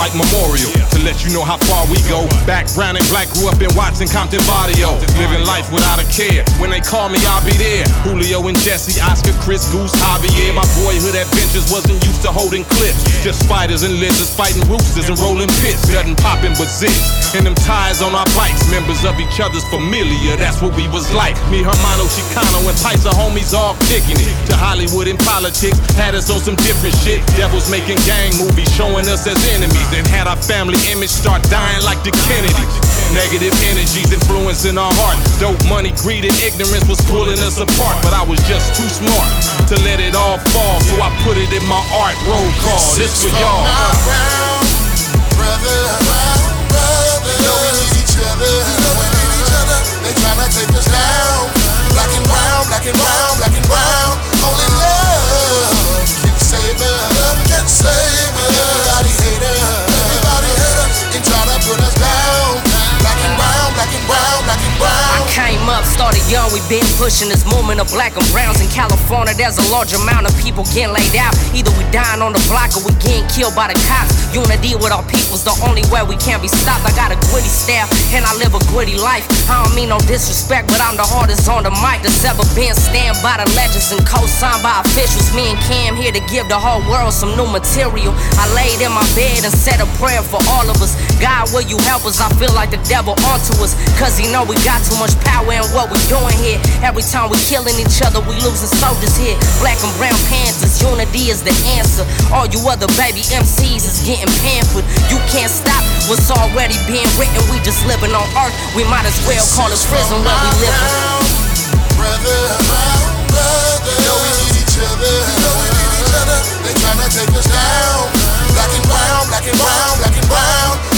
like memorial to let you know how far we go. Back brown and black, grew up in Watson, Compton, Barrio. Living life without a care. When they call me, I'll be there. Julio and Jesse, Oscar, Chris, Goose, Javier. My boyhood adventures wasn't used to holding clips. Just spiders and lizards fighting roosters and rolling pits. Nothing popping but zigs. And them ties on our bikes. Members of each other's familiar, that's what we was like. Me, Hermano, Chicano, and Pies are homies all kicking it. To Hollywood and politics, had us on some different shit. Devils making gang movies, showing us as enemies. Then had our family image start dying like the Kennedys. Negative energies influencing our heart. Dope money, greed, and ignorance was pulling us apart. But I was just too smart to let it all fall, so I put it in my art. Roll call, this for y'all. Brother, you know we need each other. They tryna take us down. Black and brown, black and brown, black and brown. Only love can save us. Love can save us. Everybody hate us. They tryna put us down. Black and brown, black and brown, black and brown. I came up, started young, we been pushing this movement of black and browns in California. There's a large amount of people getting laid out. Either we dying on the block or we getting killed by the cops. Unity with our people's the only way we can't be stopped. I got a gritty style and I live a gritty life. I don't mean no disrespect, but I'm the hardest on the mic that's ever been. Stand by the legends and co-signed by officials. Me and Cam here to give the whole world some new material. I laid in my bed and said a prayer for all of us. God, will you help us? I feel like the devil onto us, cause he know we got too much power in what we doing here. Every time we killing each other, we losing soldiers here. Black and brown Panthers, unity is the answer. All you other baby MCs is getting pampered. You can't stop what's already being written. We just living on earth, we might as well call it prison where we living. Brother, you know we need each other. They tryna take us down. Black and brown, black and brown, black and brown.